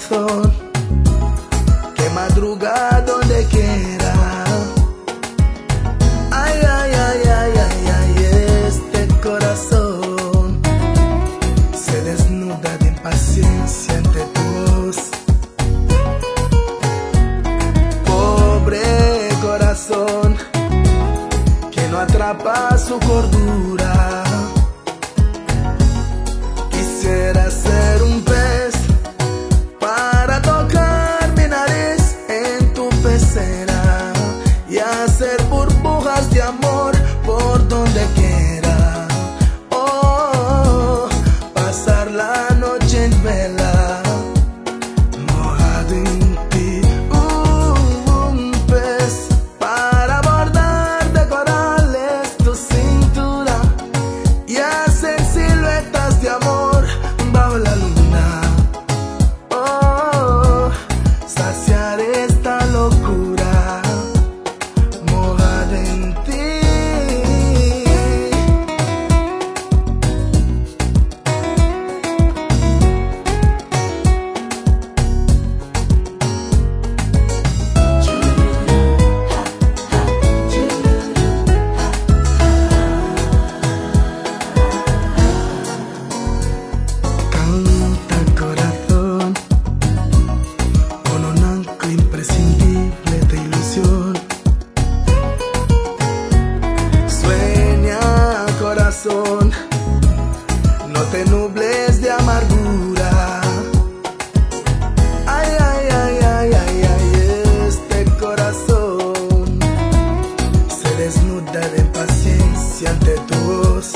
corazón que madruga donde quiera. Ay, ay, ay, ay, ay, ay, este corazón se desnuda de impaciencia ante tu voz. Pobre corazón que no atrapa su cordura. Quisiera ser un pez para tocar mi nariz en tu pecera y hacer burbujas de amor por donde quiera. Oh, pasar la noche en vela, mojado en ti. Un pez para bordar de corales tu cintura y hacer siluetas de amor bajo la luna. Oh, saciar esta locura mojada en ti. Canta corazón, con un ancla imprescindible de ilusión. Sueña corazón, no te nubles de amargura. Ay, ay, ay, ay, ay, ay, este corazón se desnuda de impaciencia ante tu voz.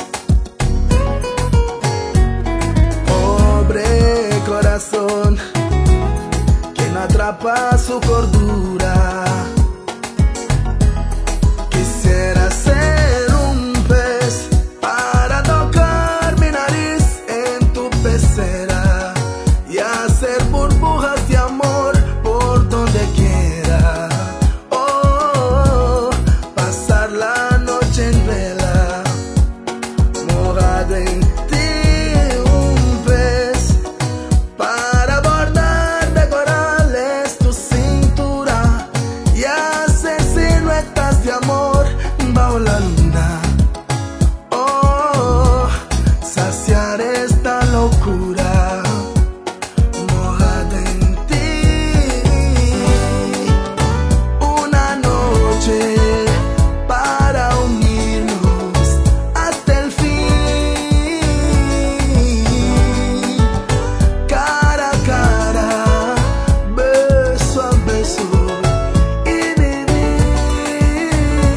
Pobre corazón que no atrapa su cordura. Quisiera ser un pez para tocar mi nariz en tu pecera y hacer burbujas de amor por donde quiera. Oh, pasar la noche en vela, mojado en ti. Un pez para bordar de corales tu cintura y hacer siluetas de amor bajo la luna. Oh, saciar esta locura mojada en ti. Una noche para unirnos hasta el fin, cara a cara, beso a beso y vivir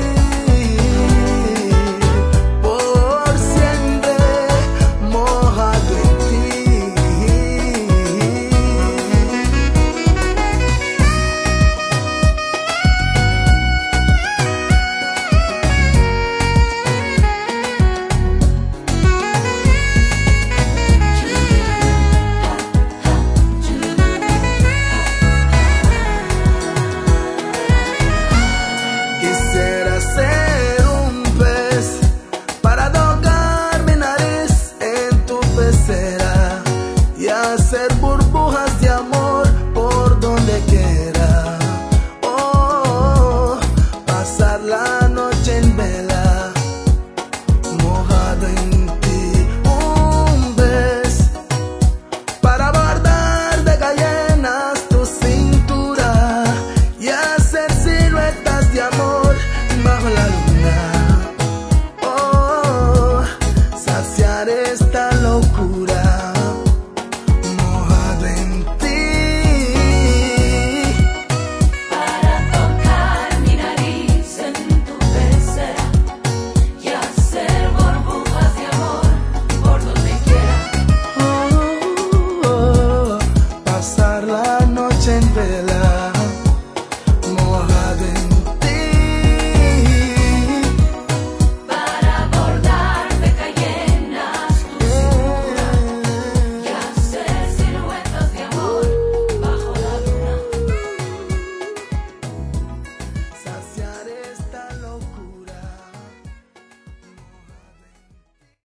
por siempre mojado en ti. Quisiera ser un pez para tocar mi nariz en tu pecera